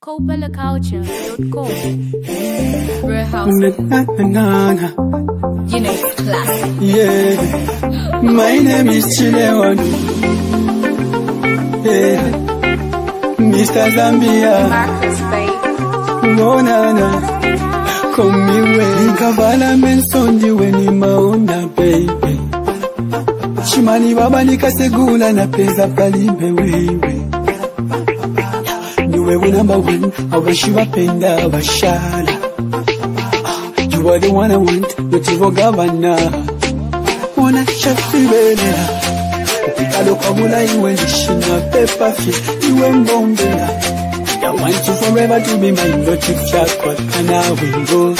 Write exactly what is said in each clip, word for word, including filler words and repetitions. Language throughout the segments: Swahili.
Copella Culture dot com. Real House. You know, it's classic. Yeah. My name is Chilewan. Yeah. Mister Zambia. Marcus, babe. No, na, na. Come me way. Nikavala mensondi weni maona, baby. Chimani baba nikasegula na pesa kalimbe wewe. You are number one, I wish you up in the Bashala. You are the one I want, but you are governor. Wanna shut you better. I look at what I went, she not pepper fit, you ain't bomb better. I want you forever to be my naughty jackpot, and I will go.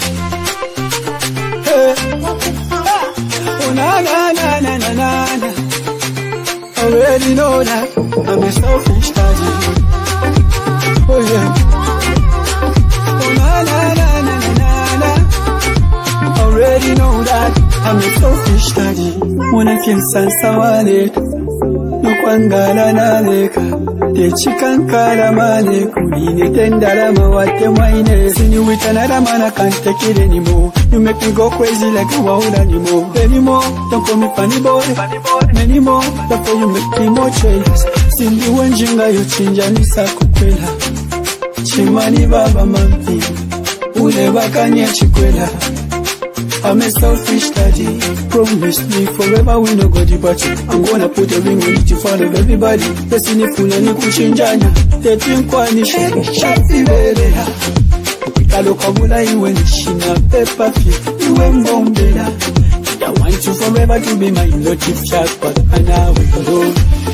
Hey. Oh, na na na na na na na. Already know that I'm a selfish daddy. Oh yeah. Oh na na na na na na. Already know that I'm a selfish daddy. Wanna feel sansawale, no kwangala na leka. Te chikankala mane kunine tendala mawate mwaine. Sini witanada man, I can't take it anymore. You make me go crazy like a wild animal. Anymore, don't call me funny boy. Many more, therefore you make me more jealous. Sindi wenjinga yo chinja nisa kukwela. Chimani baba mampi, ule bakanye chikwela. I'm a selfish daddy. Promise me forever we no go debate. I'm gonna put a ring on it in front of everybody. Destiny full and kuchinjanya. Te tinkwani shati belea. Ukalo kabula iwe nishina pepper fit. Iwe mbombela. I want you forever to be my naughty jackpot, and I will go.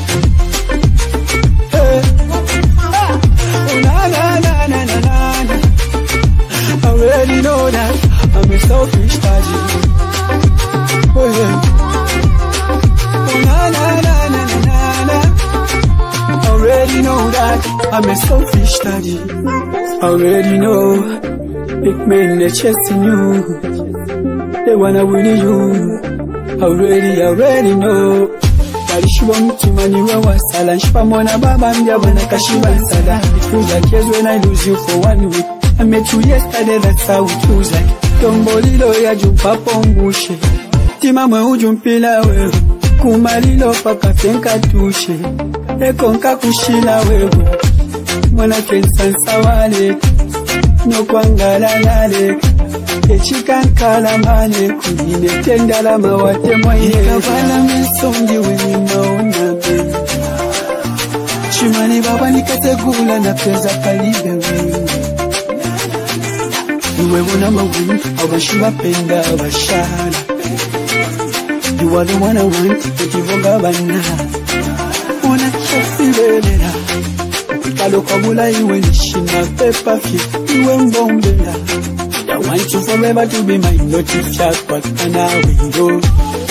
Hey. Oh na na na na na na. I already know that I'm a selfish daddy. Oh yeah. Oh na na na na na na. I already know that I'm a selfish daddy. I already know big men they chasing you. They wanna win you. Already, already know. Karishiba mtima niwe wasala. Nshipa mwana baba mjaba na kashiba nsala. It feels like years when I lose you for one week. I met you yesterday, that's how it feels like. Tombolilo ya jumpapo mbushe. Tima mwe ujumpila wewe. Kumalilo paka fenka tushe. Eko nka kushila wewe. Mwana kensansa wale. No kwangala lale. Echikankala mane kunine tendala mawate mwaye. Nikavala mensondi weni maona be. Chimani baba nikategula na pesa kalibe wewe. Uwe wana mawini, awashiba penda awashana. You are the one I want, utivoga bana. Wana chafi belela. Ukalo kabula iwe nishina pepper fit. Iwe mbombela. I want you forever to be my naughty jackpot, and I will go.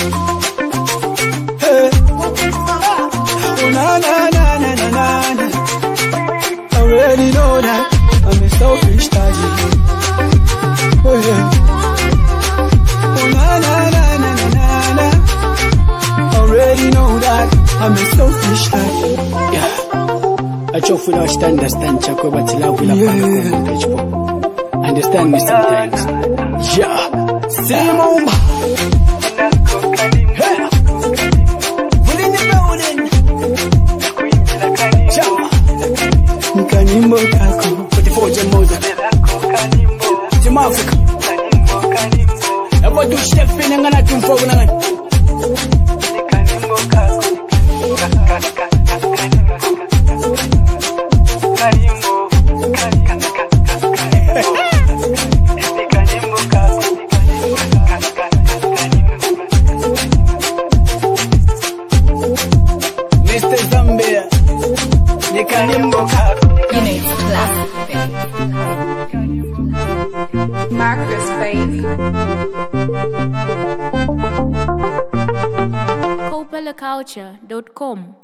Hey. Oh na na na na na na na. I already know that I'm a selfish daddy. Oh yeah. Oh na na na na na na. I already know that I'm a selfish daddy. Yeah. I just feel I understand chako but love will happen. Understand me sometimes. Yeah. Same old. Hey. Within the building. Yeah. Nkanimbo kako. forty-four Jamoza. Jam Africa. Ebo do chef in ngana tumfo ngana. Mister Zambia, you know it's classic. Marcus, babe. Copella Culture dot com.